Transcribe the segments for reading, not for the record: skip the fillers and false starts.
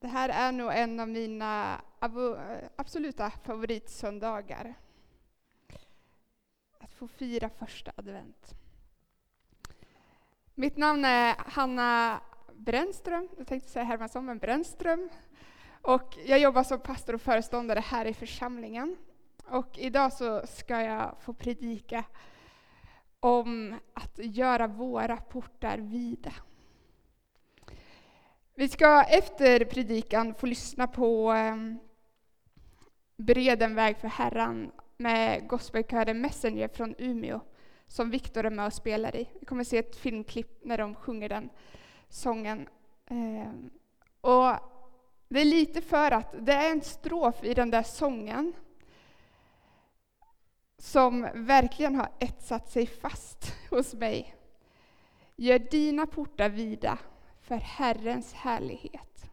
Det här är nog en av mina absoluta favoritsöndagar. Att få fira första advent. Mitt namn är Hanna Brännström. Jag tänkte säga Hermansson, men Brännström. Och jag jobbar som pastor och föreståndare här i församlingen. Och idag så ska jag få predika om att göra våra portar vida. Vi ska efter predikan få lyssna på Bered en väg för Herren med gospelkören Messenger från Umeå som Viktor är med och spelar i. Vi kommer se ett filmklipp när de sjunger den sången. Och det är lite för att det är en strof i den där sången som verkligen har etsat sig fast hos mig. Gör dina portar vida för Herrens härlighet.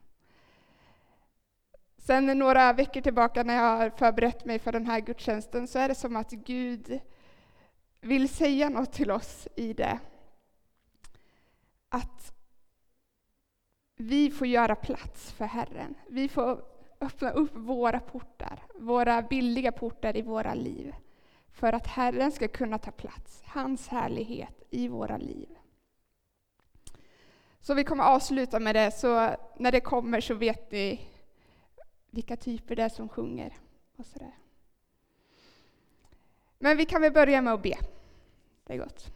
Sen några veckor tillbaka när jag har förberett mig för den här gudstjänsten så är det som att Gud vill säga något till oss i det. Att vi får göra plats för Herren. Vi får öppna upp våra portar, våra billiga portar i våra liv. För att Herren ska kunna ta plats, hans härlighet i våra liv. Så vi kommer avsluta med det, så när det kommer så vet ni vilka typer det är som sjunger. Och så där. Men vi kan väl börja med att be. Det är gott.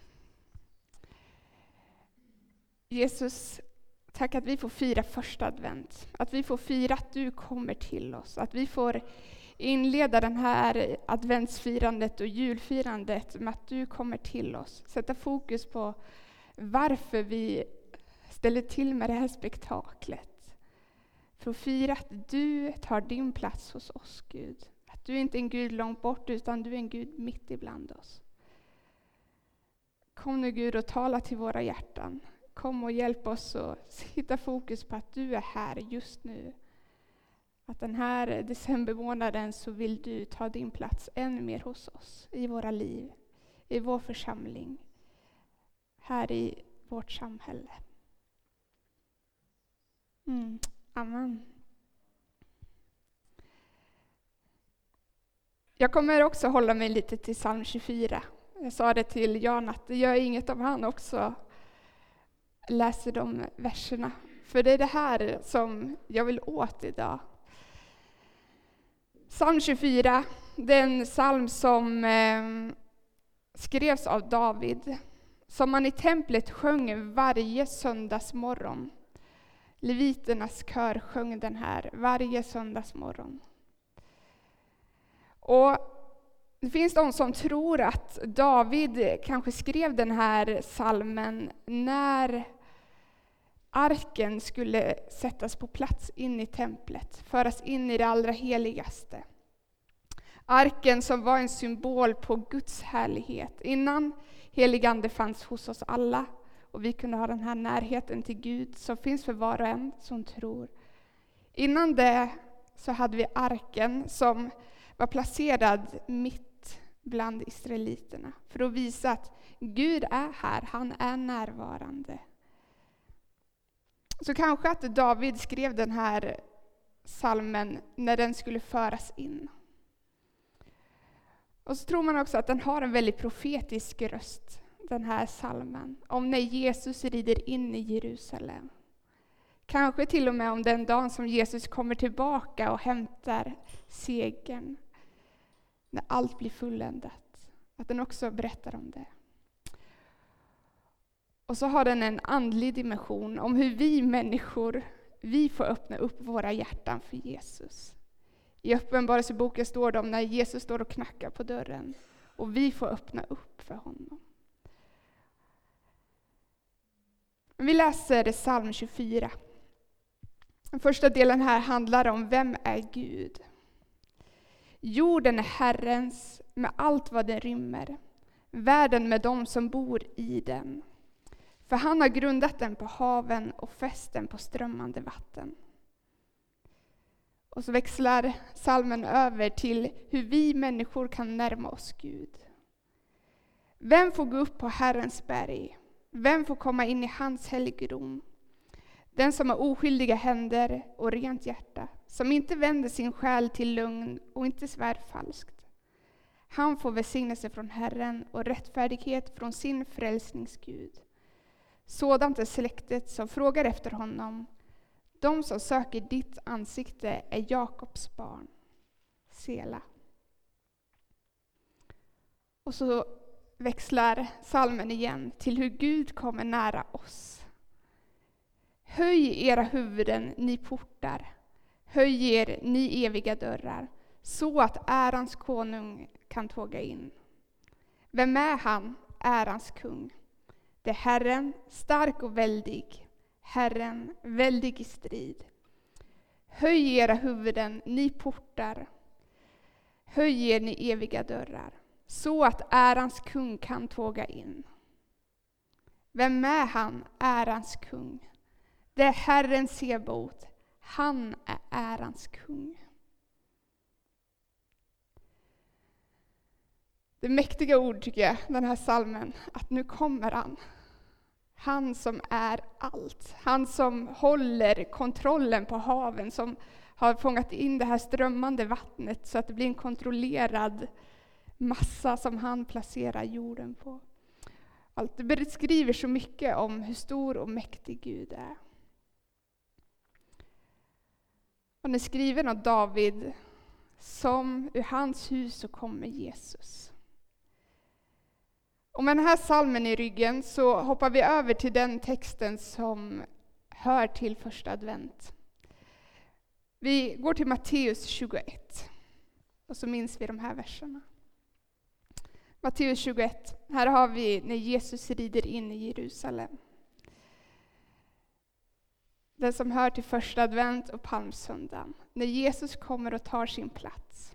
Jesus, tack att vi får fira första advent. Att vi får fira att du kommer till oss. Att vi får inleda den här adventsfirandet och julfirandet med att du kommer till oss. Sätta fokus på varför vi ställer till med det här spektaklet. För att fira att du tar din plats hos oss, Gud. Att du inte är en Gud långt bort, utan du är en Gud mitt ibland oss. Kom nu, Gud, och tala till våra hjärtan. Kom och hjälp oss att hitta fokus på att du är här just nu. Att den här decembermånaden så vill du ta din plats ännu mer hos oss. I våra liv, i vår församling, här i vårt samhälle. Amen. Jag kommer också hålla mig lite till psalm 24. Jag sa det till Jan att det gör inget om han också läser de verserna. För det är det här som jag vill åt idag. Psalm 24, det är en psalm som skrevs av David. Som man i templet sjöng varje söndagsmorgon. Leviternas kör sjöng den här varje söndagsmorgon. Och det finns de som tror att David kanske skrev den här psalmen när arken skulle sättas på plats in i templet, föras in i det allra heligaste. Arken som var en symbol på Guds härlighet. Innan heligande fanns hos oss alla och vi kunde ha den här närheten till Gud som finns för var och en som tror. Innan det så hade vi arken som var placerad mitt bland israeliterna. För att visa att Gud är här, han är närvarande. Så kanske att David skrev den här psalmen när den skulle föras in. Och så tror man också att den har en väldigt profetisk röst, den här psalmen. Om när Jesus rider in i Jerusalem. Kanske till och med om den dagen som Jesus kommer tillbaka och hämtar segern. När allt blir fulländat. Att den också berättar om det. Och så har den en andlig dimension om hur vi människor, vi får öppna upp våra hjärtan för Jesus. I Uppenbarelseboken står det om när Jesus står och knackar på dörren. Och vi får öppna upp för honom. Vi läser psalm 24. Den första delen här handlar om vem är Gud. Jorden är Herrens med allt vad den rymmer. Världen med dem som bor i den. För han har grundat den på haven och fäst den på strömmande vatten. Och så växlar psalmen över till hur vi människor kan närma oss Gud. Vem får gå upp på Herrens berg? Vem får komma in i hans helgedom? Den som har oskyldiga händer och rent hjärta, som inte vänder sin själ till lögn och inte svär falskt. Han får välsignelse från Herren och rättfärdighet från sin frälsningsgud. Sådant är släktet som frågar efter honom. De som söker ditt ansikte är Jakobs barn. Sela. Och så växlar salmen igen till hur Gud kommer nära oss. Höj era huvuden, ni portar. Höj er, ni eviga dörrar, så att ärans konung kan tåga in. Vem är han, ärans kung? Det är Herren, stark och väldig. Herren, väldig i strid. Höj era huvuden, ni portar. Höj er, ni eviga dörrar, så att ärans kung kan tåga in. Vem är han, ärans kung? Det är Herren Sebot. Han är ärans kung. Det är mäktiga ord tycker jag, den här salmen, att nu kommer han. Han som är allt. Han som håller kontrollen på haven, som har fångat in det här strömmande vattnet så att det blir en kontrollerad massa som han placerar jorden på. Allt det beskriver så mycket om hur stor och mäktig Gud är. Och den är skriven av David, som ur hans hus så kommer Jesus. Och med den här salmen i ryggen så hoppar vi över till den texten som hör till första advent. Vi går till Matteus 21 och så minns vi de här verserna. Matteus 21, här har vi när Jesus rider in i Jerusalem. Den som hör till första advent och palmsöndagen. När Jesus kommer och tar sin plats.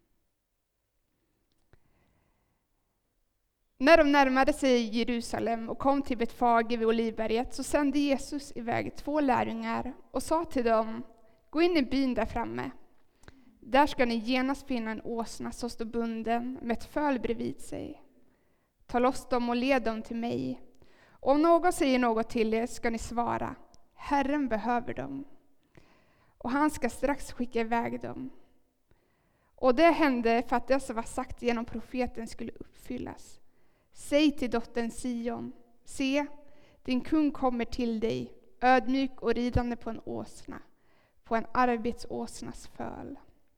När de närmade sig Jerusalem och kom till Betfage vid Olivberget så sände Jesus iväg 2 lärjungar och sa till dem: gå in i byn där framme. Där ska ni genast finna en åsna som står bunden med ett föl bredvid sig. Ta loss dem och led dem till mig. Och om någon säger något till er ska ni svara: Herren behöver dem. Och han ska strax skicka iväg dem. Och det hände för att det som var sagt genom profeten skulle uppfyllas. Säg till dottern Sion: se, din kung kommer till dig, ödmjuk och ridande på en åsna, på en arbetsåsnas föl.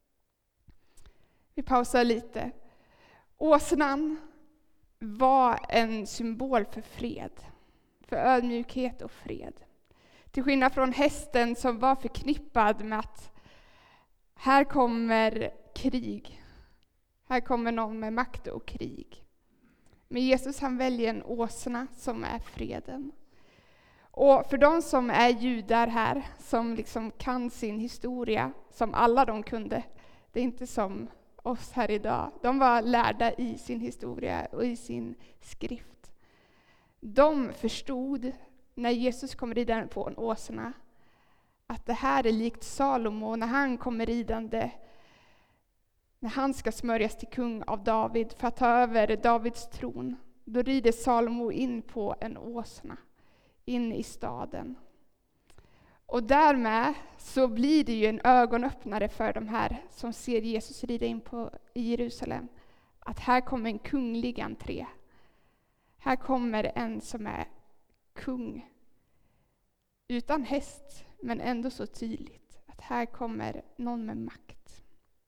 Vi pausar lite. Åsnan var en symbol för fred, för ödmjukhet och fred. Till skillnad från hästen som var förknippad med att här kommer krig. Här kommer någon med makt och krig. Men Jesus han väljer en åsna som är freden. Och för de som är judar här, som liksom kan sin historia, som alla de kunde, det är inte som oss här idag. De var lärda i sin historia och i sin skrift. De förstod när Jesus kom ridande på en åsna att det här är likt Salomo när han kommer ridande, när han ska smörjas till kung av David för att ta över Davids tron. Då rider Salomo in på en åsna in i staden. Och därmed så blir det ju en ögonöppnare för de här som ser Jesus rida in i Jerusalem. Att här kommer en kunglig entré. Här kommer en som är kung. Utan häst, men ändå så tydligt. Att här kommer någon med makt.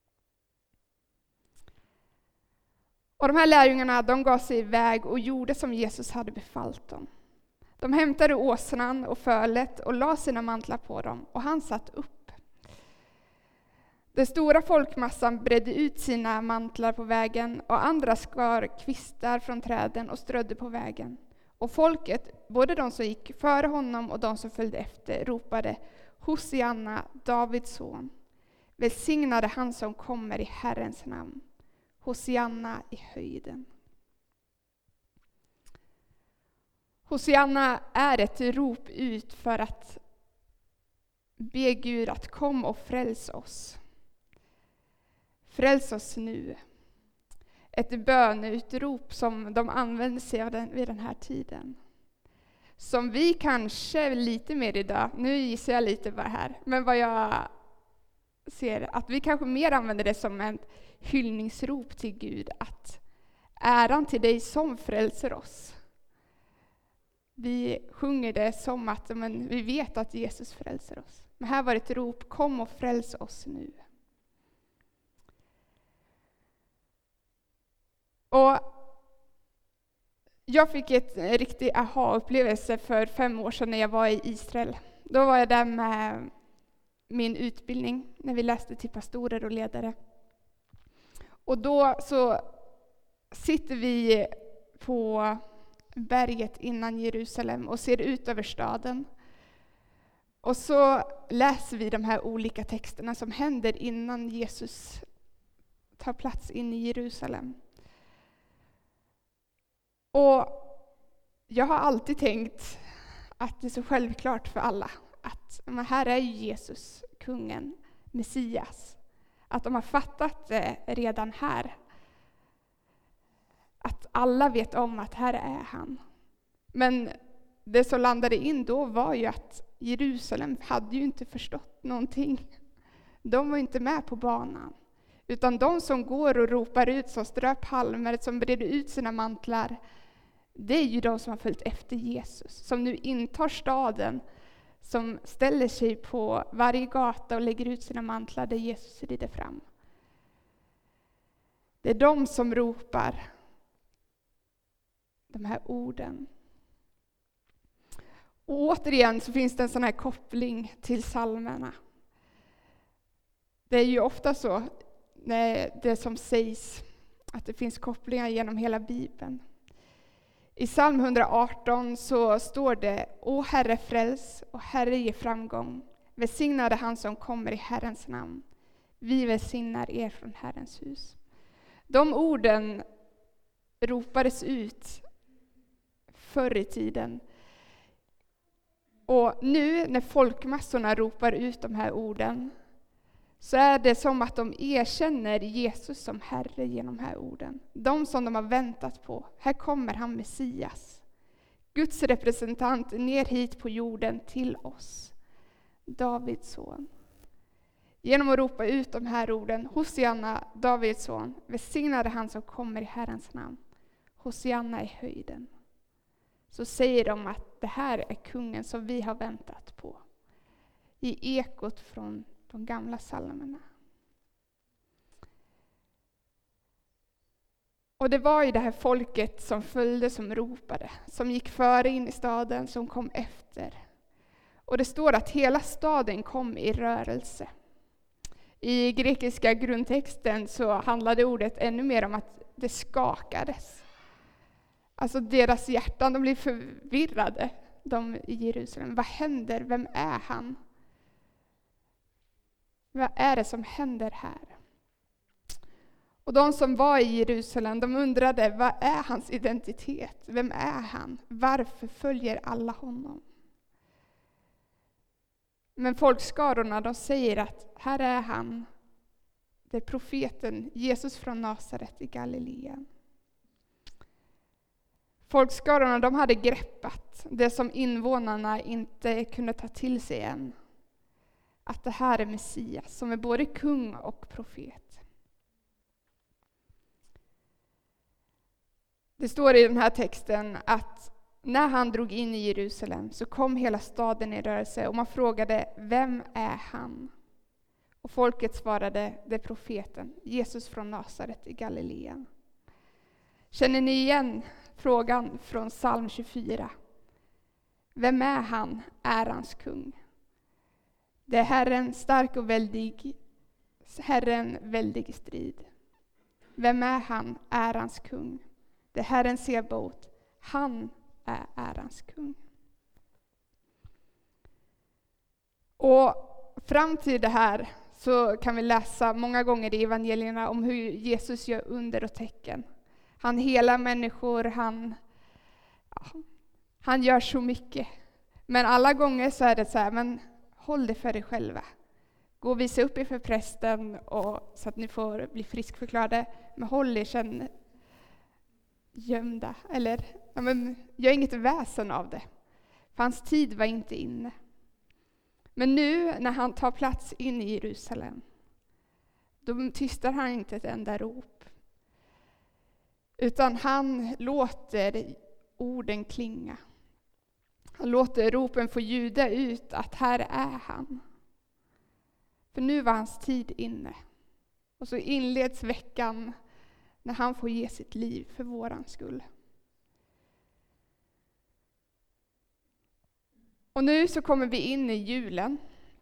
Och de här lärjungarna, de gav sig iväg och gjorde som Jesus hade befallt dem. De hämtade åsnan och fölet och la sina mantlar på dem, och han satt upp. Den stora folkmassan bredde ut sina mantlar på vägen, och andra skar kvistar från träden och strödde på vägen. Och folket, både de som gick före honom och de som följde efter, ropade: Hosianna, Davids son. Välsignade han som kommer i Herrens namn. Hosianna i höjden. Hosianna är ett rop ut för att be Gud att kom och fräls oss. Fräls oss nu. Ett bönutrop som de använde sig av vid den här tiden. som vi kanske lite mer idag, nu gissar jag lite bara här, men vad jag ser att vi kanske mer använder det som en hyllningsrop till Gud, att äran till dig som frälser oss. Vi sjunger det som att vi vet att Jesus frälser oss. Men här var det ett rop, kom och fräls oss nu. Och jag fick en riktig aha-upplevelse för 5 år sedan när jag var i Israel. Då var jag där med min utbildning när vi läste till pastorer och ledare. Och då så sitter vi på berget innan Jerusalem och ser ut över staden. Och så läser vi de här olika texterna som händer innan Jesus tar plats in i Jerusalem. Och jag har alltid tänkt att det är så självklart för alla att här är Jesus, kungen, Messias. Att de har fattat det redan här. Att alla vet om att här är han. Men det som landade in då var ju att Jerusalem hade ju inte förstått någonting. De var inte med på banan. Utan de som går och ropar ut, som strör palmer, som breder ut sina mantlar, det är ju de som har följt efter Jesus. Som nu intar staden, som ställer sig på varje gata och lägger ut sina mantlar där Jesus rider fram. Det är de som ropar de här orden. Och återigen så finns det en sån här koppling till psalmerna. Det är ju ofta så, det som sägs, att det finns kopplingar genom hela Bibeln. I psalm 118 så står det: O Herre, fräls, och Herre, ge framgång. Välsignade han som kommer i Herrens namn. Vi välsignar er från Herrens hus. De orden ropades ut förr i tiden. Och nu när folkmassorna ropar ut de här orden, så är det som att de erkänner Jesus som Herre genom de här orden. De som de har väntat på. Här kommer han, Messias. Guds representant ner hit på jorden till oss. Davids son. Genom att ropa ut de här orden: Hosianna, Davids son. Välsignade han som kommer i Herrens namn. Hosianna i höjden. Så säger de att det här är kungen som vi har väntat på. I ekot från de gamla psalmerna. Och det var ju det här folket som följde, som ropade, som gick före in i staden, som kom efter. Och det står att hela staden kom i rörelse. I grekiska grundtexten så handlade ordet ännu mer om att det skakades. Alltså deras hjärtan, de blev förvirrade, de i Jerusalem. Vad händer? Vem är han? Vad är det som händer här? Och de som var i Jerusalem, de undrade: vad är hans identitet? Vem är han? Varför följer alla honom? Men folkskarorna, de säger att här är han, det är profeten Jesus från Nasaret i Galileen. Folkskarorna, de hade greppat det som invånarna inte kunde ta till sig än. Att det här är Messias som är både kung och profet. Det står i den här texten att när han drog in i Jerusalem så kom hela staden i rörelse och man frågade: vem är han? Och folket svarade: det är profeten, Jesus från Nasaret i Galileen. Känner ni igen frågan från psalm 24? Vem är han, ärans kung? Det är Herren stark och väldig, Herren väldig i strid. Vem är han, ärans kung? Det är Herren Sebaot, han är ärans kung. Och fram till det här så kan vi läsa många gånger i evangelierna om hur Jesus gör under och tecken. Han helar människor, han gör så mycket. Men alla gånger så är det så här: men håll det för dig själva. Gå och visa upp er för prästen och, så att ni får bli friskförklarade. Men håll er sedan gömda. Eller gör inget väsen av det. För hans tid var inte inne. Men nu när han tar plats in i Jerusalem, då tystar han inte ett enda rop. Utan han låter orden klinga. Han låter ropen få ljuda ut att här är han. För nu var hans tid inne. Och så inleds veckan när han får ge sitt liv för våran skull. Och nu så kommer vi in i julen.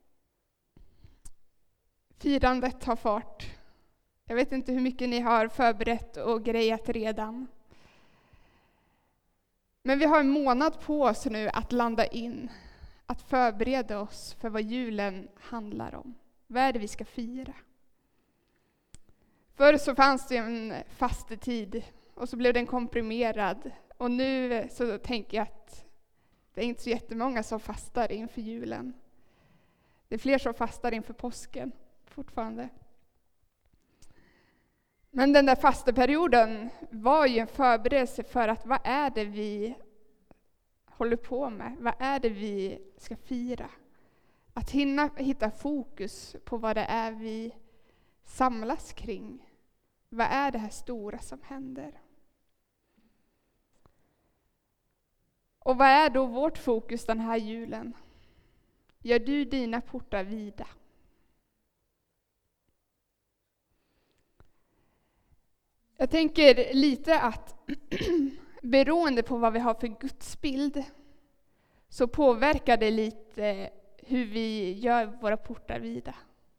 Firandet tar fart. Jag vet inte hur mycket ni har förberett och grejat redan. Men vi har en månad på oss nu att landa in. Att förbereda oss för vad julen handlar om. Vad är det vi ska fira? Förr så fanns det en fastetid och så blev den komprimerad. Och nu så tänker jag att det är inte så jättemånga som fastar inför julen. Det är fler som fastar inför påsken fortfarande. Men den där fasteperioden var ju en förberedelse för att vad är det vi håller på med? Vad är det vi ska fira? Att hitta fokus på vad det är vi samlas kring. Vad är det här stora som händer? Och vad är då vårt fokus den här julen? Gör du dina portar vida? Jag tänker lite att beroende på vad vi har för gudsbild så påverkar det lite hur vi gör våra portar vida.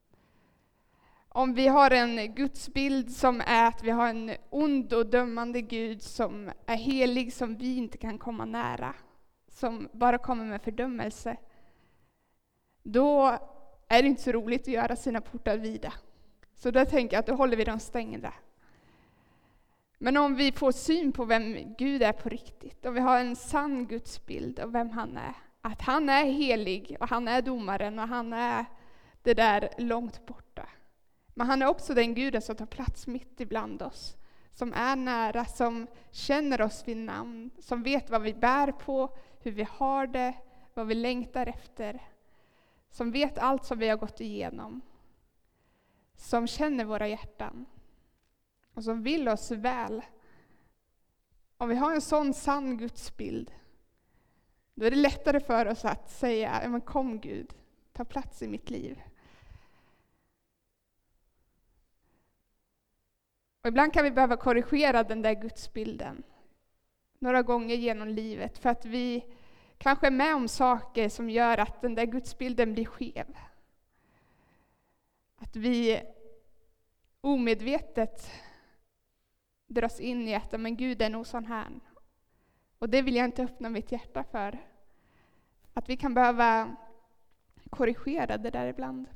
Om vi har en gudsbild som är att vi har en ond och dömande Gud som är helig, som vi inte kan komma nära, som bara kommer med fördömelse, då är det inte så roligt att göra sina portar vida. Så då tänker jag att då håller vi dem stängda. Men om vi får syn på vem Gud är på riktigt, och vi har en sann gudsbild av vem han är, att han är helig och han är domaren och han är det där långt borta. Men han är också den Guden som tar plats mitt ibland oss, som är nära, som känner oss vid namn, som vet vad vi bär på, hur vi har det, vad vi längtar efter, som vet allt som vi har gått igenom, som känner våra hjärtan och som vill oss väl. Om vi har en sån sann gudsbild, då är det lättare för oss att säga, men kom Gud, ta plats i mitt liv. Och ibland kan vi behöva korrigera den där gudsbilden några gånger genom livet, för att vi kanske är med om saker som gör att den där gudsbilden blir skev. Att vi omedvetet dras in i att men Gud är nog sån här. Och det vill jag inte öppna mitt hjärta för. Att vi kan behöva korrigera det där ibland.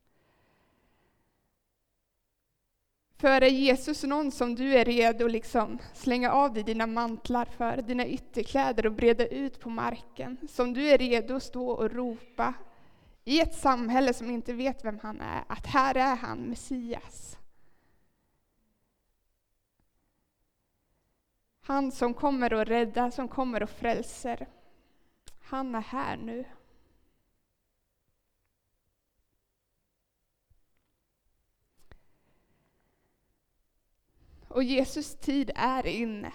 För är Jesus någon som du är redo liksom slänga av dig dina mantlar för, dina ytterkläder och breda ut på marken, som du är redo att stå och ropa i ett samhälle som inte vet vem han är, att här är han, Messias. Han som kommer att rädda, som kommer att frälser. Han är här nu. Och Jesus tid är inne.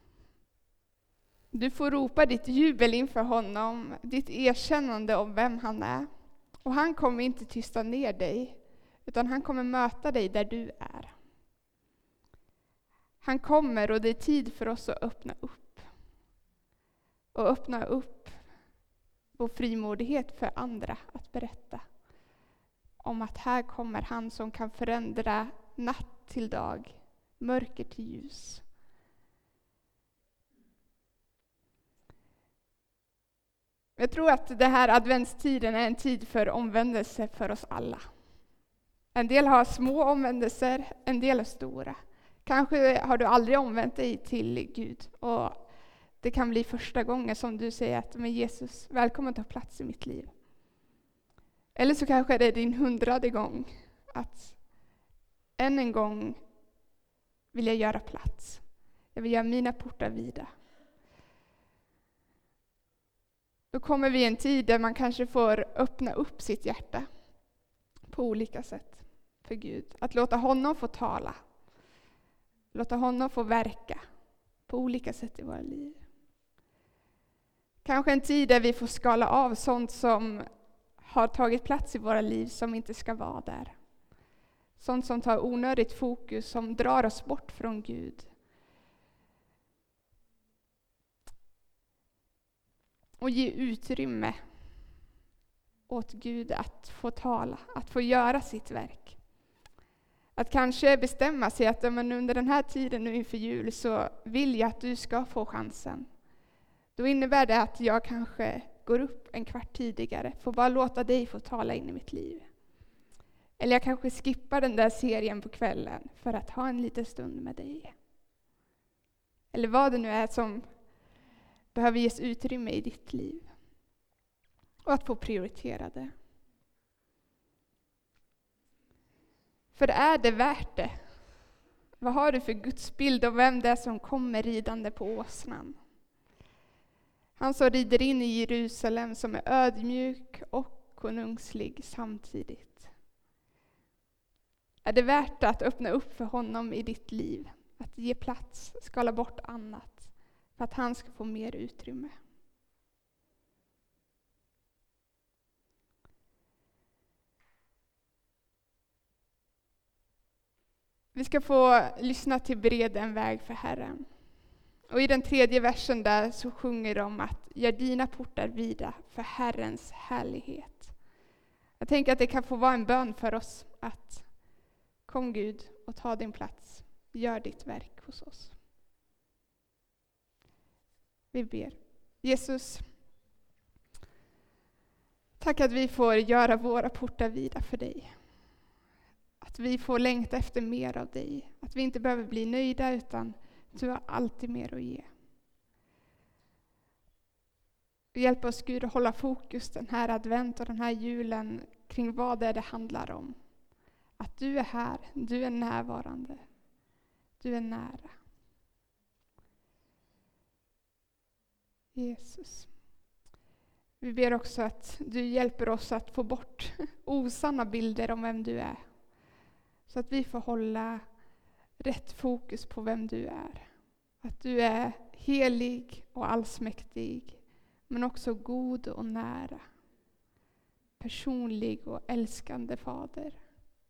Du får ropa ditt jubel inför honom, ditt erkännande om vem han är. Och han kommer inte tysta ner dig, utan han kommer möta dig där du är. Han kommer och det är tid för oss att öppna upp. Och öppna upp vår frimodighet för andra att berätta om att här kommer han som kan förändra natt till dag, mörker till ljus. Jag tror att det här adventstiden är en tid för omvändelse för oss alla. En del har små omvändelser, en del är stora. Kanske har du aldrig omvänt dig till Gud och det kan bli första gången som du säger att men Jesus, välkommen att ta plats i mitt liv. Eller så kanske det är din 100:e gång att än en gång vill jag göra plats. Jag vill göra mina portar vida. Då kommer vi i en tid där man kanske får öppna upp sitt hjärta på olika sätt för Gud. Att låta honom få tala. Låta honom få verka på olika sätt i våra liv. Kanske en tid där vi får skala av sånt som har tagit plats i våra liv som inte ska vara där. Sånt som tar onödigt fokus, som drar oss bort från Gud. Och ge utrymme åt Gud att få tala, att få göra sitt verk. Att kanske bestämma sig att under den här tiden nu inför jul så vill jag att du ska få chansen. Då innebär det att jag kanske går upp en kvart tidigare, får bara låta dig få tala in i mitt liv. Eller jag kanske skippar den där serien på kvällen för att ha en liten stund med dig. Eller vad det nu är som behöver ges utrymme i ditt liv. Och att få prioritera det. För är det värt det? Vad har du för gudsbild om vem det är som kommer ridande på åsnan? Han som rider in i Jerusalem som är ödmjuk och konungslig samtidigt. Är det värt att öppna upp för honom i ditt liv? Att ge plats, skala bort annat för att han ska få mer utrymme? Vi ska få lyssna till Bered en väg för Herren. Och i den 3:e versen där så sjunger de att gör dina portar vida för Herrens härlighet. Jag tänker att det kan få vara en bön för oss att kom Gud och ta din plats. Gör ditt verk hos oss. Vi ber. Jesus, tack att vi får göra våra portar vida för dig. Att vi får längta efter mer av dig. Att vi inte behöver bli nöjda utan du har alltid mer att ge. Hjälp oss Gud att hålla fokus den här advent och den här julen kring vad det är det handlar om. Att du är här, du är närvarande, du är nära. Jesus. Vi ber också att du hjälper oss att få bort osanna bilder om vem du är. Så att vi får hålla rätt fokus på vem du är. Att du är helig och allsmäktig, men också god och nära. Personlig och älskande fader.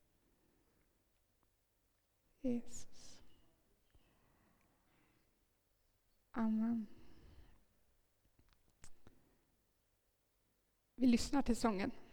Jesus. Amen. Vi lyssnar till sången.